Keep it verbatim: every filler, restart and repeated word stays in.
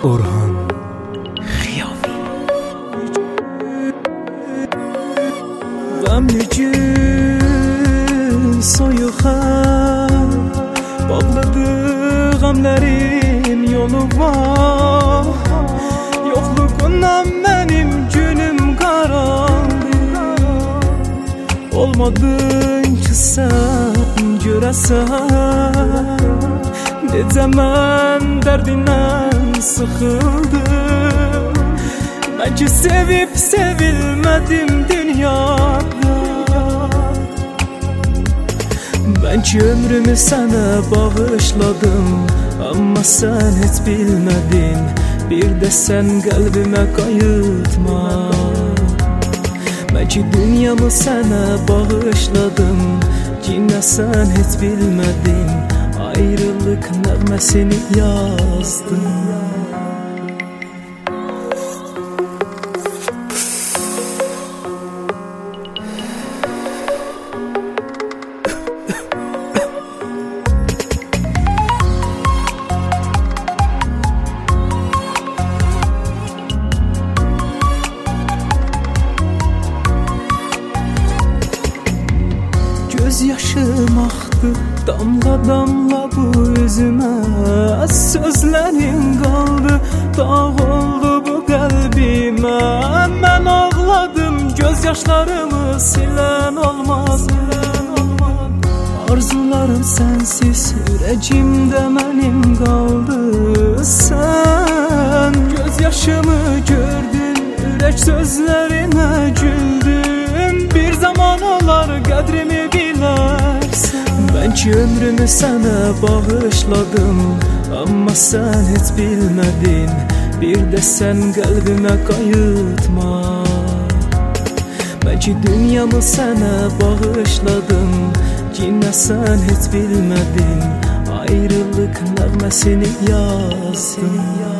Orhan Xiyavi. Gamlıcı soyuğa bağladı gamlerim yoluma. Yokluğundan benim günüm karandı. Olmadın ki sen görəsən. Necə mən dərdindən sıxıldım. Mən ki sevib sevilmədim dünyada. Ben ki ömrümü sənə bağışladım, amma sən heç bilmədin. Bir də sən qəlbimə qayıtma. Ben ki dünyamı sənə bağışladım, yenə sən heç bilmədin. Ayrılık nəğməsini yazdım. Göz yaşım aktı damla damla bu üzüme. Sözlerin kaldı, dağ oldu bu kalbime. Ben ağladım, gözyaşlarımı silen olmaz. Arzularım sensiz, yüreğimde benim kaldı. Sen gözyaşımı gördün, yürek sözlerine güldüm. Bir zaman olar qədrimi bilərsən. Ben ki ömrümü sənə bağışladım, amma sən heç bilmədin. Bir də sən qəlbimə qayıtma. Ben ki dünyamı sənə bağışladım, yenə sən heç bilmədin. Ayrılıq nəğməsini yazdım.